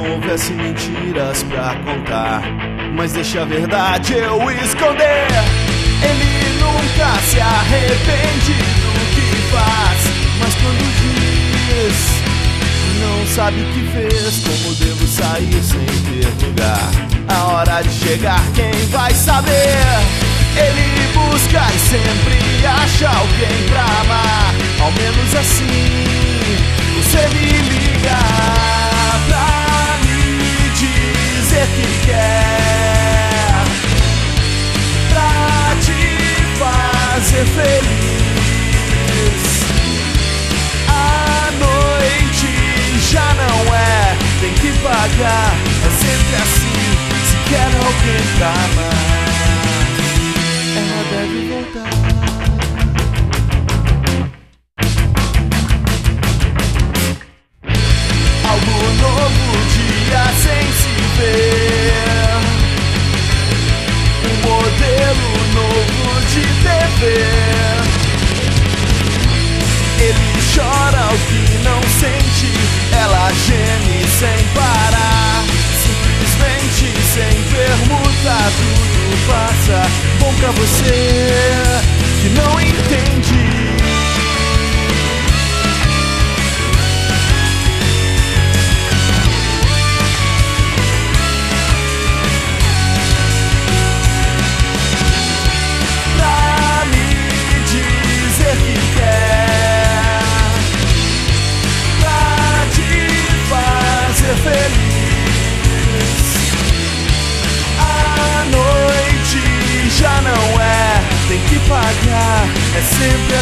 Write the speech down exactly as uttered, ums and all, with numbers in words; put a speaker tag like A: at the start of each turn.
A: houvesse mentiras pra contar, mas deixa a verdade eu esconder. Ele nunca se arrepende do que faz, mas quando diz, não sabe o que fez. Como devo sair sem ter lugar? A hora de chegar, quem vai saber? Ele busca e sempre acha alguém pra amar. Ao menos assim você me liga pra me dizer que quer, pra te fazer feliz. A noite já não é, tem que pagar. É sempre assim, se quer alguém pra amar, ela deve voltar. Algo novo, dia sem se ver, um modelo novo de T V. Ele chora o que não sente, ela geme sem parar. Simplesmente sem permuta tudo passa. Bom pra você que não entende. Pra me dizer que quer, pra te fazer feliz. A noite já não é, tem que pagar. É sempre